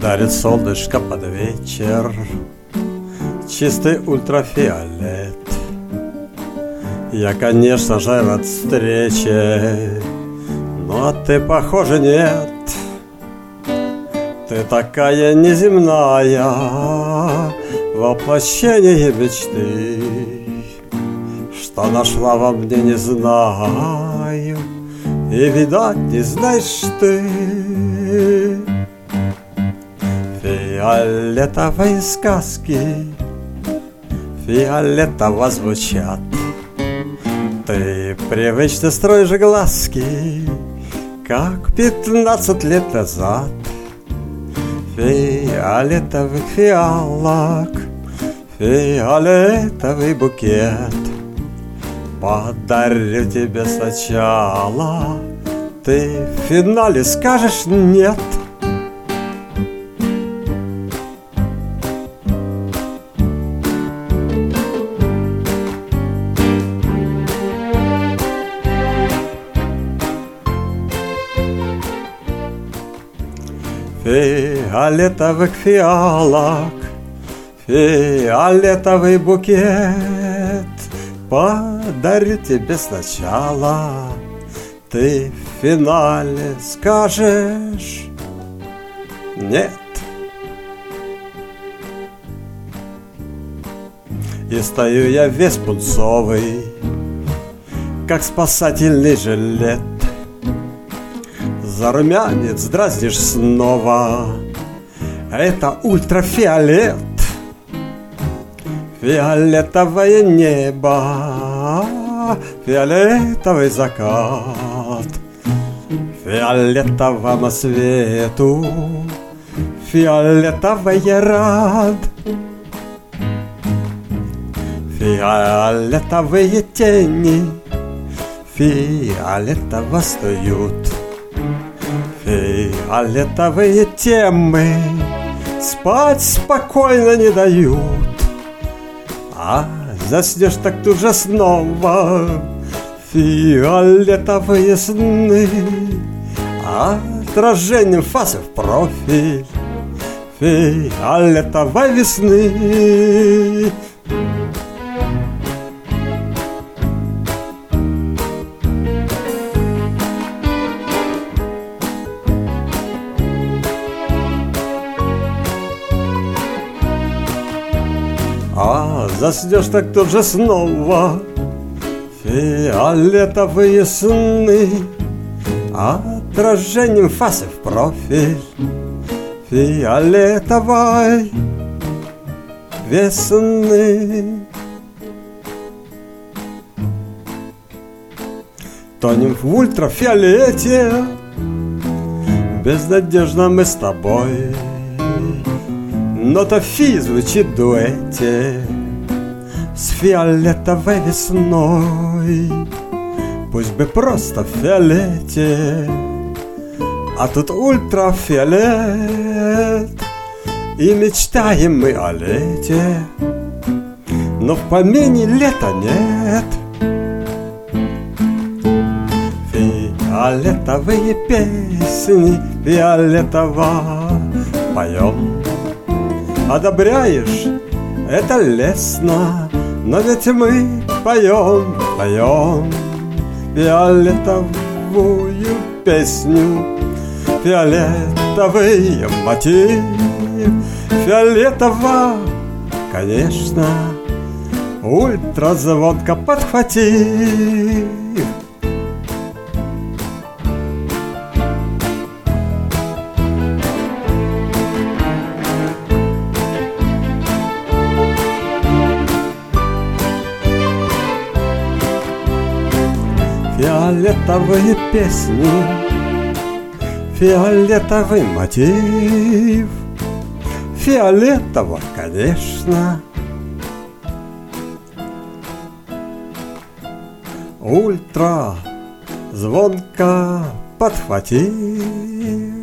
Дарит солнышко под вечер чистый ультрафиолет. Я, конечно же, рад встрече, но ты, похоже, нет. Ты такая неземная, воплощение мечты, что нашла во мне, не знаю, и, видать, не знаешь ты. Фиолетовые сказки фиолетово звучат. Ты привычно строишь глазки, как 15 лет назад. Фиолетовых фиалок, фиолетовый букет подарю тебе сначала, ты в финале скажешь нет. Фиолетовых фиалок, фиолетовый букет подарю тебе сначала, ты в финале скажешь нет. И стою я весь пунцовый, как спасательный жилет. За румянец дразнишь снова, это ультрафиолет. Фиолетовое небо, фиолетовый закат, фиолетовому свету фиолетовый рад. Фиолетовые тени фиолетово встают. Фиолетовые темы спать спокойно не дают. А заснешь так тут же снова фиолетовые сны, отражением фазы в профиль фиолетовой весны. А заснешь так тут же снова фиолетовые сны, отражением фазы в профиль фиолетовой весны. Тонем в ультрафиолете, безнадежно мы с тобой. Нота фи звучит в дуэте с фиолетовой весной. Пусть бы просто в фиолете, а тут ультрафиолет. И мечтаем мы о лете, но в помине лета нет. Фиолетовые песни фиолетово поем. Одобряешь? Это лестно, но ведь мы поем, поем фиолетовую песню, фиолетовый мотив. Фиолетово, конечно, ультразвонко подхватив. Фиолетовые песни, фиолетовый мотив. Фиолетово, конечно, ультра звонко подхватив.